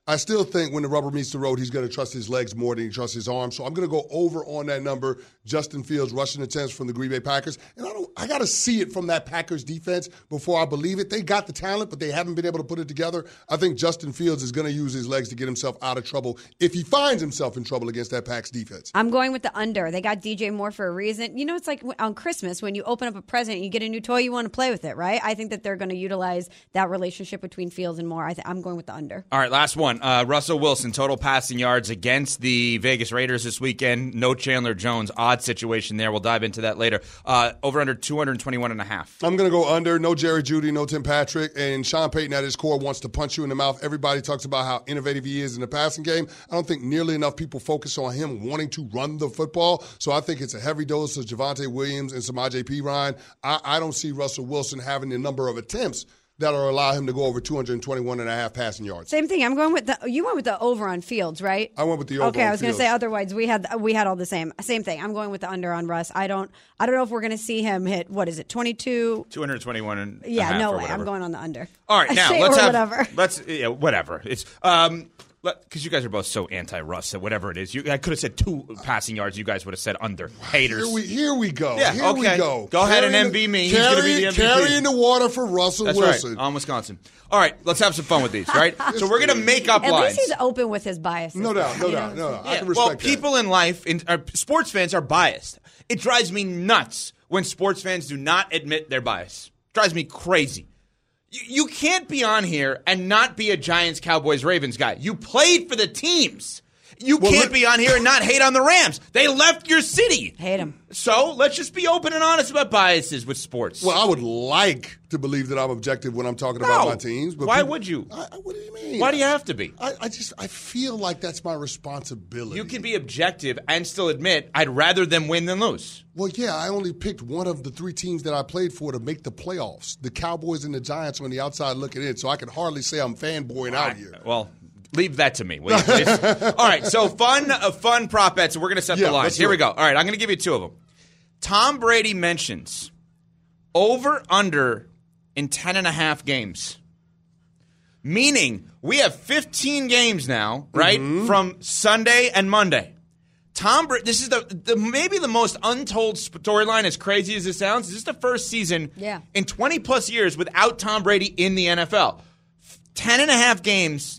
I still think when the rubber meets the road, he's going to trust his legs more than he trusts his arms. So I'm going to go over on that number. Justin Fields rushing attempts from the Green Bay Packers. And I don't, I got to see it from that Packers defense before I believe it. They got the talent, but they haven't been able to put it together. I think Justin Fields is going to use his legs to get himself out of trouble if he finds himself in trouble against that Packers defense. I'm going with the under. They got D J Moore for a reason. You know, it's like on Christmas when you open up a present and you get a new toy, you want to play with it, right? I think that they're going to utilize that relationship between Fields and Moore. I th- I'm going with the under. All right, last one. Uh, Russell Wilson, total passing yards against the Vegas Raiders this weekend. No Chandler Jones. Odd situation there. We'll dive into that later. Uh, over under two twenty-one and a half. I'm going to go under. No Jerry Jeudy, no Tim Patrick. And Sean Payton at his core wants to punch you in the mouth. Everybody talks about how innovative he is in the passing game. I don't think nearly enough people focus on him wanting to run the football. So I think it's a heavy dose of Javonte Williams and some I J P Ryan. I, I don't see Russell Wilson having the number of attempts that'll allow him to go over two twenty-one and a half passing yards. Same thing. I'm going with the. You went with the over on Fields, right? I went with the over. Okay, on I was going to Fields. say otherwise we had we had all the same same thing. I'm going with the under on Russ. I don't I don't know if we're going to see him hit what is it twenty-two. two twenty-one and a Yeah, half no or way. whatever. I'm going on the under. All right, now Say let's or have whatever. let's yeah, whatever. It's um because you guys are both so anti-Russ that whatever it is, you I could have said two passing yards. You guys would have said under. Haters. Here we here we go. Yeah, here okay. we go. Go ahead and Carrying M V the- me. He's gonna be the M V P. Carrying the water for Russell That's Wilson. right. On Wisconsin. All right, let's have some fun with these. Right. So we're gonna make up At lines. least he's open with his biases. No doubt, no You doubt, know? no doubt. I Yeah, can respect well, people in life, in, uh, sports fans are biased. It drives me nuts when sports fans do not admit their bias. It drives me crazy. You, you can't be on here and not be a Giants, Cowboys, Ravens guy. You played for the teams. You Well, can't look- be on here and not hate on the Rams. They left your city. Hate him. So let's just be open and honest about biases with sports. Well, I would like to believe that I'm objective when I'm talking about No. my teams. But Why people- would you? I, I- what do you mean? Why do you have to be? I, I just I feel like that's my responsibility. You can be objective and still admit I'd rather them win than lose. Well, yeah, I only picked one of the three teams that I played for to make the playoffs. The Cowboys and the Giants on the outside looking in, so I can hardly say I'm fanboying out here. Well, leave that to me, will you, please? All right, so fun, uh, fun prop bets. We're going to set Yeah, the lines. let's do Here we it. go. All right, I'm going to give you two of them. Tom Brady mentions over under in ten and a half games. Meaning we have fifteen games now, right, Mm-hmm. from Sunday and Monday. Tom Brady, this is the, the maybe the most untold storyline, as crazy as it sounds. This is the first season Yeah. in twenty plus years without Tom Brady in the N F L. Ten and a half games.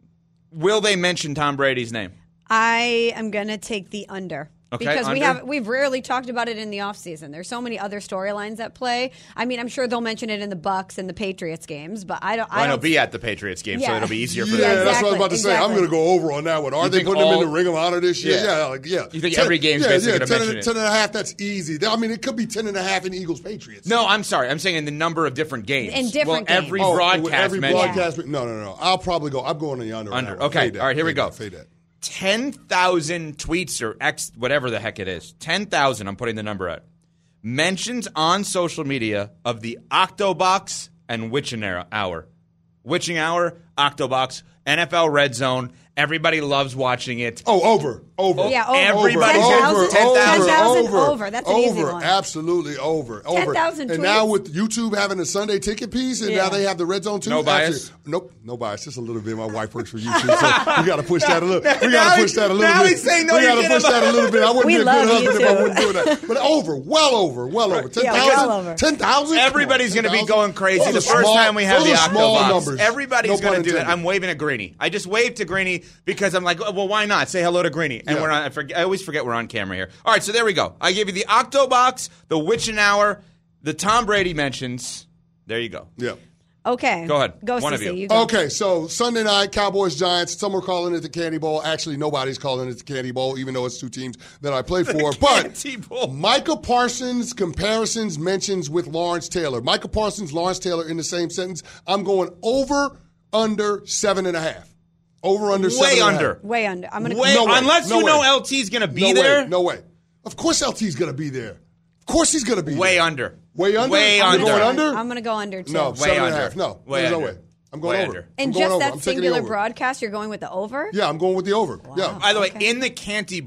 Will they mention Tom Brady's name? I am going to take the under. Okay, because we under. have we've rarely talked about it in the offseason. There's so many other storylines at play. I mean, I'm sure they'll mention it in the Bucks and the Patriots games, but I don't. Well, I I know don't be at the Patriots game, so Yeah. it'll be easier for Yeah, them. that's what I was about to say. I'm exactly. going to go over on that one. Are You they think putting them in all- the Ring of Honor this year? Yeah. Yeah, like, yeah. You think every game's yeah, basically yeah, gonna ten, mention and, it. ten and a half, that's easy. I mean, it could be ten and a half in Eagles Patriots. No, I'm sorry. I'm saying in the number of different games. In different well, games. every Oh, broadcast every mentioned. broadcast. No, no, no. I'll probably go. I'm going on the under. on Under. that one. Okay. Fade that. All right, here we Fade go. that. Fade that. ten thousand tweets or X, whatever the heck it is. ten thousand, I'm putting the number out. Mentions on social media of the Octobox and Witching Hour. Witching Hour, Octobox, N F L Red Zone. Everybody loves watching it. Oh, over, over. Yeah, over. Everybody's ten thousand? over, ten over, thousand. ten thousand over, over. That's an over, easy one. Absolutely over, over. ten thousand And now tweets? with YouTube having a Sunday ticket piece, and Yeah. now they have the Red Zone too. No bias? Actually, nope, no bias. Just a little bit. My wife works for YouTube, so we got to push that a little. We Now got to he- push that a little now bit. he's saying, no, we you got to can't push have- that a little bit. I wouldn't We be a love good husband if I YouTube. wouldn't do that. But over, well over, well over. Ten Yeah, well thousand. over. Ten thousand. Everybody's going to be going crazy the first time we have the Octobox. Everybody's going to do that. I'm waving at Greeny. I just waved to Greeny because I'm like, well, why not? Say hello to Greeny. And Yeah. we're on. I, forget, I always forget we're on camera here. All right, so there we go. I gave you the Octobox, the Witching Hour, the Tom Brady mentions. There you go. Yeah. Okay. Go ahead. Go, One of Cece, you. you go. Okay, so Sunday night, Cowboys, Giants. Some are calling it the Candy Bowl. Actually, nobody's calling it the Candy Bowl, even though it's two teams that I play for. But Candy Bowl. Micah Parsons comparisons mentions with Lawrence Taylor. Micah Parsons, Lawrence Taylor in the same sentence. I'm going over, under seven and a half. Over, under seven Way and a half. under. Way under. I'm going to Way, No way. unless No you know way. L T's going to be no there. Way. No way. Of course L T's going to be there. Of course he's going to be Way there. under. Way under? Way I'm under. going under? I'm going to go under too. No, Way seven and a under. half. No, Way there's no under. way. I'm going Way over. under. I'm And going just over. that I'm taking the singular over. broadcast, you're going with the over? Yeah, I'm going with the over. Yeah. By the way, Okay. in the Canty Bowl,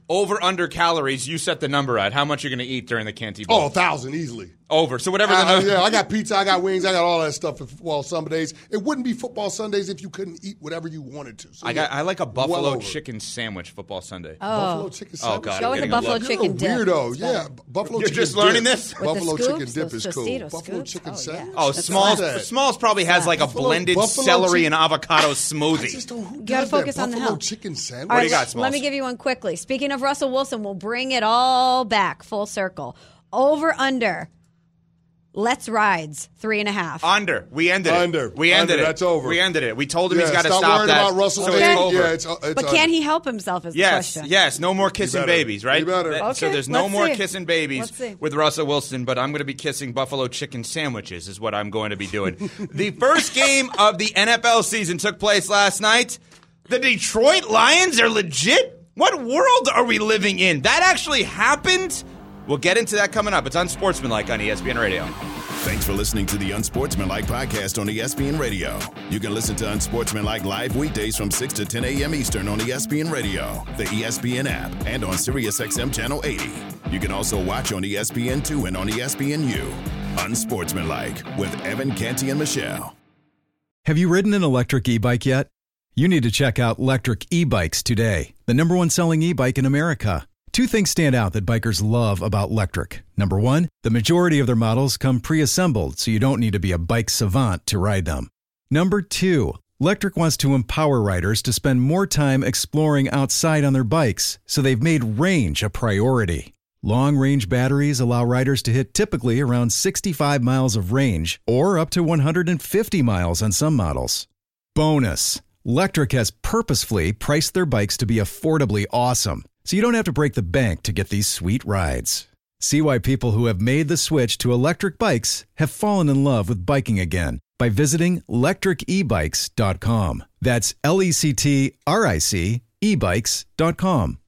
over under calories, you set the number at how much you're going to eat during the Canty Bowl. Oh, a thousand easily. Over. So whatever the I, number. yeah, I got pizza, I got wings, I got all that stuff for football Sundays. It wouldn't be football Sundays if you couldn't eat whatever you wanted to. So I got. yeah, I like a buffalo well chicken sandwich football Sunday. Oh. Buffalo chicken sandwich. Oh, God. Go I'm with the getting buffalo a look. chicken dip. Weirdo, It's yeah. better. Buffalo You're chicken just learning dip. this? With the Buffalo scoops, chicken dip those is cool. Tostitos Buffalo scoops? chicken Oh, sandwich. yeah. Oh, That's Smalls. that. Smalls probably has like a Buffalo- blended buffalo celery chi- and avocado I smoothie. just don't. Who You gotta does focus that? on the Buffalo health. chicken sandwich. What do you All got, right, Smalls? let me give you one quickly. Speaking of Russell Wilson, we'll bring it all back full circle. Over under. Let's rides three and a half. Under. We ended it. Under. We ended Under. it. That's over. We ended it. We told him Yeah, he's got to stop stop worrying that. about Russell so Wilson. it's over. Yeah, it's, it's but under. can he help himself is the Yes, question. yes. No more kissing better. babies, right? You better. That- So Okay, there's no let's more see. kissing babies Let's see. with Russell Wilson, but I'm going to be kissing buffalo chicken sandwiches is what I'm going to be doing. The first game of the N F L season took place last night. The Detroit Lions are legit? What world are we living in? That actually happened? We'll get into that coming up. It's Unsportsmanlike on E S P N Radio. Thanks for listening to the Unsportsmanlike podcast on E S P N Radio. You can listen to Unsportsmanlike live weekdays from six to ten a.m. Eastern on E S P N Radio, the E S P N app, and on SiriusXM Channel eighty. You can also watch on E S P N two and on E S P N U. Unsportsmanlike with Evan Canty and Michelle. Have you ridden an electric e-bike yet? You need to check out Lectric E-Bikes today, the number one selling e-bike in America. Two things stand out that bikers love about Lectric. Number one, the majority of their models come pre-assembled, so you don't need to be a bike savant to ride them. Number two, Lectric wants to empower riders to spend more time exploring outside on their bikes, so they've made range a priority. Long-range batteries allow riders to hit typically around sixty-five miles of range, or up to one hundred fifty miles on some models. Bonus, Lectric has purposefully priced their bikes to be affordably awesome, so you don't have to break the bank to get these sweet rides. See why people who have made the switch to electric bikes have fallen in love with biking again by visiting lectric e bikes dot com. That's L E C T R I C e bikes dot com.